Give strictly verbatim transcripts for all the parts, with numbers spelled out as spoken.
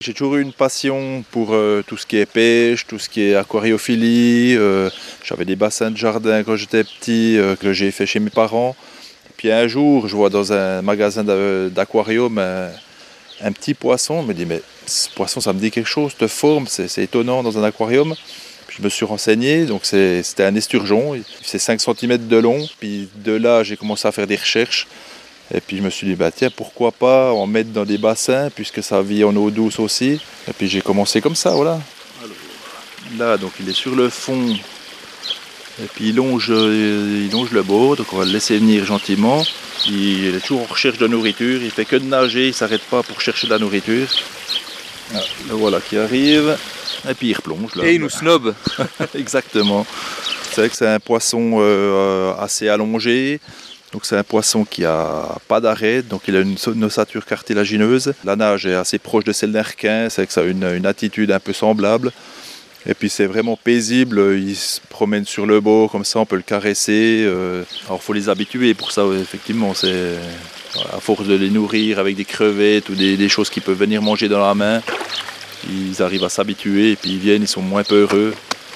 J'ai toujours eu une passion pour euh, tout ce qui est pêche, tout ce qui est aquariophilie. Euh, j'avais des bassins de jardin quand j'étais petit euh, que j'ai fait chez mes parents. Puis un jour, je vois dans un magasin d'a- d'aquarium un, un petit poisson. Je me dis, mais ce poisson, ça me dit quelque chose, cette forme, c'est c'est étonnant dans un aquarium. Puis je me suis renseigné, donc c'est- c'était un esturgeon, il fait cinq centimètres de long. Puis de là, j'ai commencé à faire des recherches. Et puis je me suis dit, bah tiens, pourquoi pas en mettre dans des bassins, puisque ça vit en eau douce aussi. Et puis j'ai commencé comme ça, voilà. Là, donc il est sur le fond. Et puis il longe, il longe le bord, donc on va le laisser venir gentiment. Il est toujours en recherche de nourriture, il fait que de nager, il ne s'arrête pas pour chercher de la nourriture. Ah, le voilà qui arrive. Et puis il replonge là. Et il nous snob. Exactement. C'est vrai que c'est un poisson euh, assez allongé. Donc c'est un poisson qui n'a pas d'arête, donc il a une, une ossature cartilagineuse. La nage est assez proche de celle d'un requin, c'est que ça a une, une attitude un peu semblable. Et puis c'est vraiment paisible, il se promène sur le bord, comme ça on peut le caresser. Euh, alors il faut les habituer pour ça, ouais, effectivement. C'est, à force de les nourrir avec des crevettes ou des, des choses qui peuvent venir manger dans la main, ils arrivent à s'habituer et puis ils viennent, ils sont moins peureux.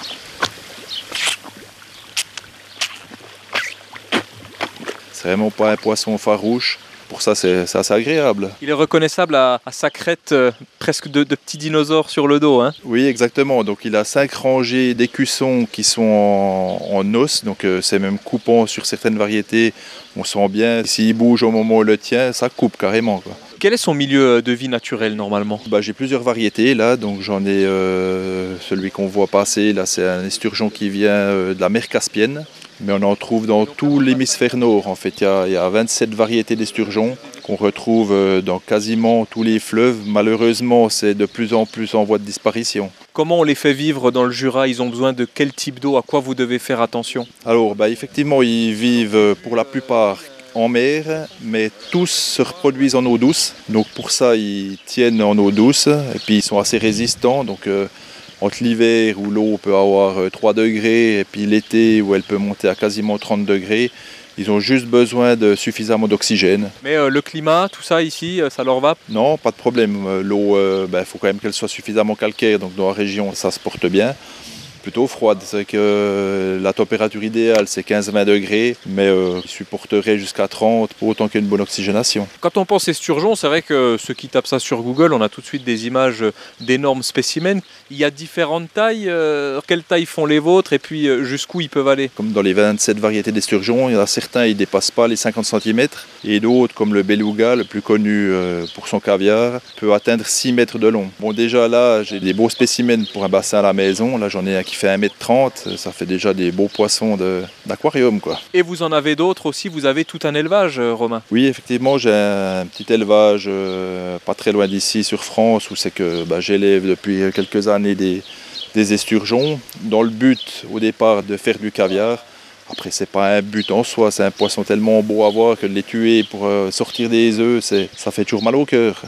C'est vraiment pas un poisson farouche. Pour ça, c'est c'est assez agréable. Il est reconnaissable à, à sa crête euh, presque de, de petits dinosaures sur le dos. Hein. Oui, exactement. Donc, il a cinq rangées d'écussons qui sont en, en os. Donc, euh, c'est même coupant sur certaines variétés. On sent bien. S'il bouge au moment où on le tient, ça coupe carrément, quoi. Quel est son milieu de vie naturel normalement? Bah, j'ai plusieurs variétés là. Donc, j'en ai euh, celui qu'on voit passer. Là, c'est un esturgeon qui vient euh, de la mer Caspienne. Mais on en trouve dans tout l'hémisphère nord. En fait, il y a, il y a vingt-sept variétés d'esturgeons qu'on retrouve dans quasiment tous les fleuves. Malheureusement, c'est de plus en plus en voie de disparition. Comment on les fait vivre dans le Jura? Ils ont besoin de quel type d'eau? À quoi vous devez faire attention? Alors, bah, effectivement, ils vivent pour la plupart en mer, mais tous se reproduisent en eau douce. Donc pour ça, ils tiennent en eau douce et puis ils sont assez résistants. Donc, euh, entre l'hiver où l'eau peut avoir trois degrés et puis l'été où elle peut monter à quasiment trente degrés, ils ont juste besoin de suffisamment d'oxygène. Mais euh, le climat, tout ça ici, euh, ça leur va? Non, pas de problème. Euh, L'eau, il euh, ben, faut quand même qu'elle soit suffisamment calcaire, donc dans la région, ça se porte bien. Plutôt froide, c'est que euh, la température idéale c'est quinze à vingt degrés, mais euh, il supporterait jusqu'à trente pour autant qu'il y ait une bonne oxygénation. Quand on pense esturgeon, c'est vrai que ceux qui tapent ça sur Google, on a tout de suite des images d'énormes spécimens. Il y a différentes tailles. Euh, quelle taille font les vôtres et puis euh, jusqu'où ils peuvent aller? Comme dans les vingt-sept variétés d'esturgeons, il y en a certains qui ne dépassent pas les cinquante centimètres et d'autres, comme le beluga, le plus connu euh, pour son caviar, peut atteindre six mètres de long. Bon, déjà là, j'ai des beaux spécimens pour un bassin à la maison. Là, j'en ai un qui fait un mètre trente, ça fait déjà des beaux poissons de, d'aquarium, quoi. Et vous en avez d'autres aussi, vous avez tout un élevage, euh, Romain? Oui, effectivement, j'ai un petit élevage euh, pas très loin d'ici, sur France, où c'est que bah, j'élève depuis quelques années des, des esturgeons, dans le but, au départ, de faire du caviar. Après, c'est pas un but en soi, c'est un poisson tellement beau à voir que de les tuer pour euh, sortir des œufs, c'est, ça fait toujours mal au cœur.